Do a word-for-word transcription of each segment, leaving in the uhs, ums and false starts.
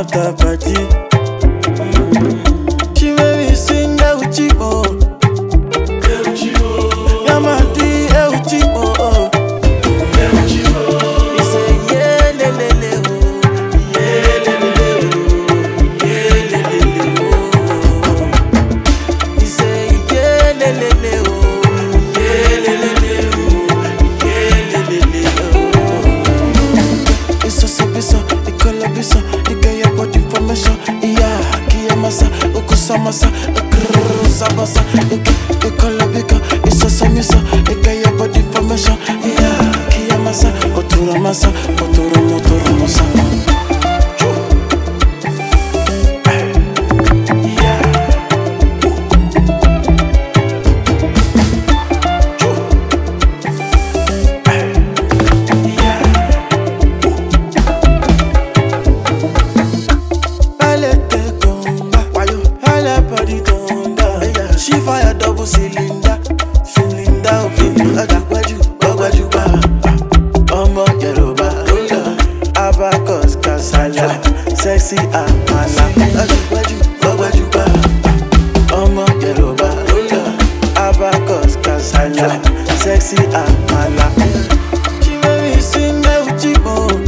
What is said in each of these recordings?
after party. She made me sing Euchibo. Yamadi Euchibo. He say yeah le le le oh, yeah le le le oh, yeah le le le oh. He say yeah le le le oh, yeah le le le oh, yeah le le le oh. It's so so bisa, it color bisa, it get your body formation. Yeah, kia masa, ukusa masa, ukrusa basa, it color bika, it's so so bisa, it get your body formation. Yeah, kia masa, otura masa, oturu moturu masa. She fire double cylinder, cylinder okay. Agbaju, agbaju ba, ọmọ Yoruba, abacus kasala, sexy amala. Agbaju, agbaju ba, ọmọ Yoruba, abacus kasala, sexy amala. She make me sing Euchibo,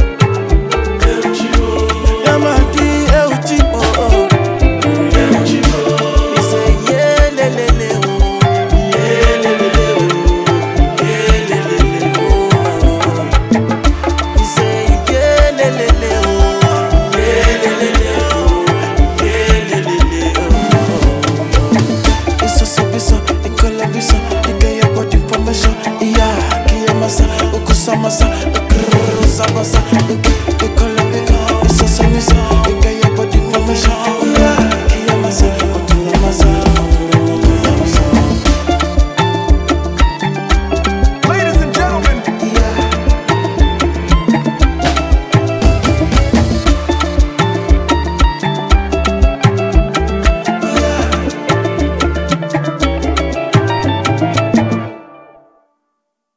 Yamadi Euchibo. Masa, ukusa basa, ikolobi, it's so so misa, you get your body formation.